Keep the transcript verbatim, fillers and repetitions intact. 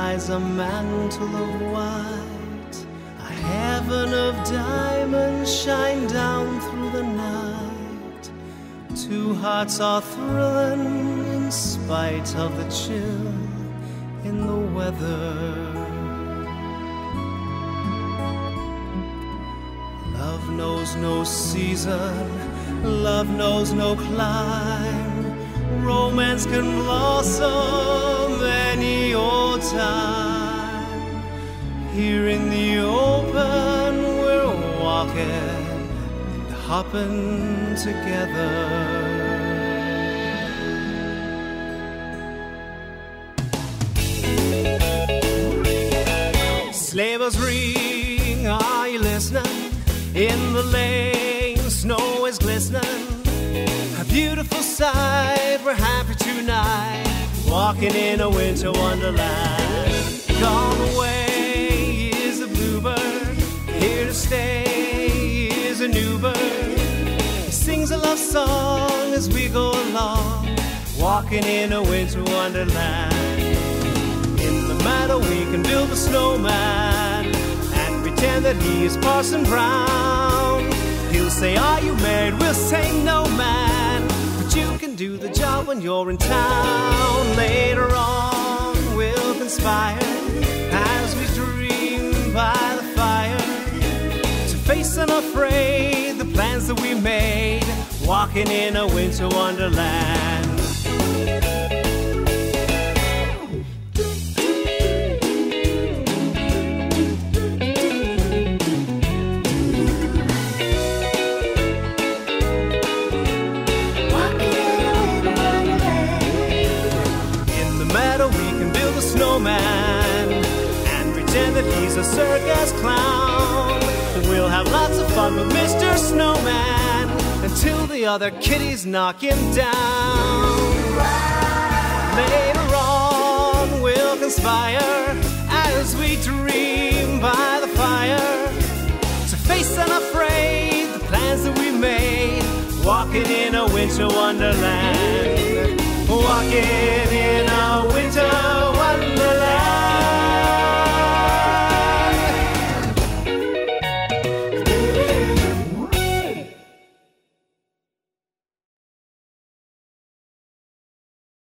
lies a mantle of white, a heaven of diamonds shine down through the night. Two hearts are thrilling in spite of the chill in the weather. Love knows no season, love knows no clime. Romance can blossom any old time. Here in the open we're walking, hopping together. Sleigh bells ring, are you listening? In the lane, snow is glistening. A beautiful sight, we're happy tonight, walking in a winter wonderland. Gone away is the bluebird, here to stay is a new bird. He sings a love song as we go along, walking in a winter wonderland. In the meadow we can build a snowman and pretend that he is Parson Brown. He'll say, are you married? We'll say, no, man. But you can do the job when you're in town. Later on, we'll conspire as we dream by the fire to face unafraid the plans that we made, walking in a winter wonderland. Snowman and pretend that he's a circus clown. We'll have lots of fun with Mister Snowman until the other kitties knock him down. Later on we'll conspire as we dream by the fire to face unafraid the plans that we made, walking in a winter wonderland. Walking